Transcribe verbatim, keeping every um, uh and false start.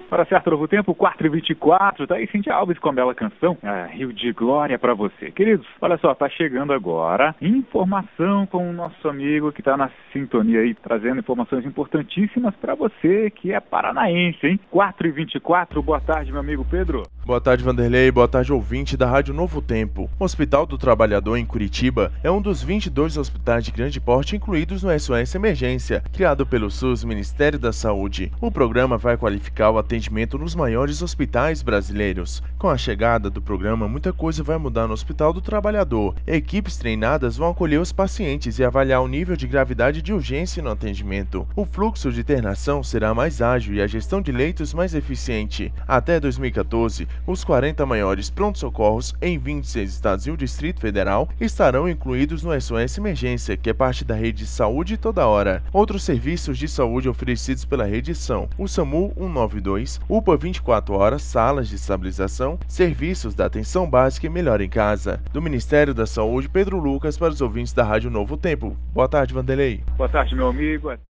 Para certo novo tempo, quatro e vinte e quatro, tá aí Cintia Alves com a bela canção, ah, Rio de Glória pra você. Queridos, olha só, tá chegando agora informação com o nosso amigo que tá na sintonia aí, trazendo informações importantíssimas pra você que é paranaense, hein? quatro e vinte e quatro, boa tarde, meu amigo Pedro. Boa tarde, Vanderlei. Boa tarde, ouvinte da Rádio Novo Tempo. O Hospital do Trabalhador, em Curitiba, é um dos vinte e dois hospitais de grande porte incluídos no S O S Emergência, criado pelo SUS, Ministério da Saúde. O programa vai qualificar o atendimento nos maiores hospitais brasileiros. Com a chegada do programa, muita coisa vai mudar no Hospital do Trabalhador. Equipes treinadas vão acolher os pacientes e avaliar o nível de gravidade de urgência no atendimento. O fluxo de internação será mais ágil e a gestão de leitos mais eficiente. Até dois mil e quatorze, os quarenta maiores pronto-socorros em vinte e seis estados e o Distrito Federal estarão incluídos no S O S Emergência, que é parte da rede Saúde Toda Hora. Outros serviços de saúde oferecidos pela rede são o SAMU cento e noventa e dois, U P A vinte e quatro horas, salas de estabilização, serviços da atenção básica e melhor em casa. Do Ministério da Saúde, Pedro Lucas para os ouvintes da Rádio Novo Tempo. Boa tarde, Vanderlei. Boa tarde, meu amigo.